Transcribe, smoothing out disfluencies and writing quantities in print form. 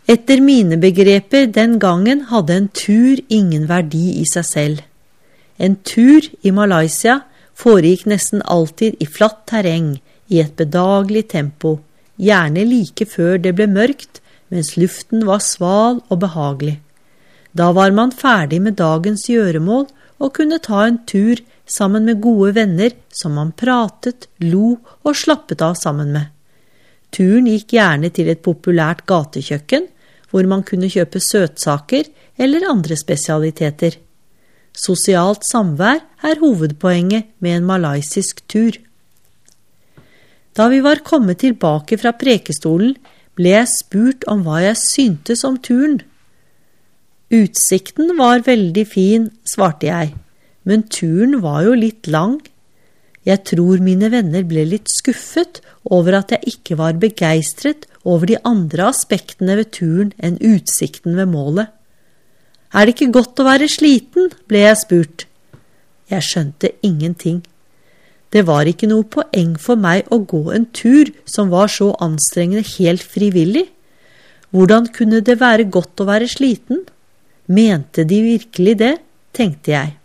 Etter mine begreper den gangen hadde en tur ingen verdi i seg selv. En tur i Malaysia foregikk nesten alltid i flatt terreng, i et bedagelig tempo, gjerne like før det ble mørkt, mens luften var sval og behagelig. Da var man ferdig med dagens gjøremål og kunne ta en tur sammen med gode venner som man pratet, lo og slappet av sammen med. Turen gikk gjerne til et populært gatekjøkken, hvor man kunne kjøpe søtsaker eller andre spesialiteter. Sosialt samvær hovedpoenget med en malaysisk tur. Da vi var kommet tilbake fra prekestolen, ble jeg spurt om hva jeg syntes om turen. Utsikten var veldig fin, svarte jeg, men turen var jo litt lang. Jeg tror mine venner ble litt skuffet over at jeg ikke var begeistret over de andre aspektene ved turen enn utsikten ved målet. Det ikke godt å være sliten, ble jeg spurt. Jeg skjønte ingenting. Det var ikke noe poeng for meg å gå en tur som var så anstrengende helt frivillig. Hvordan kunne det være godt å være sliten? Mente de virkelig det, tenkte jeg.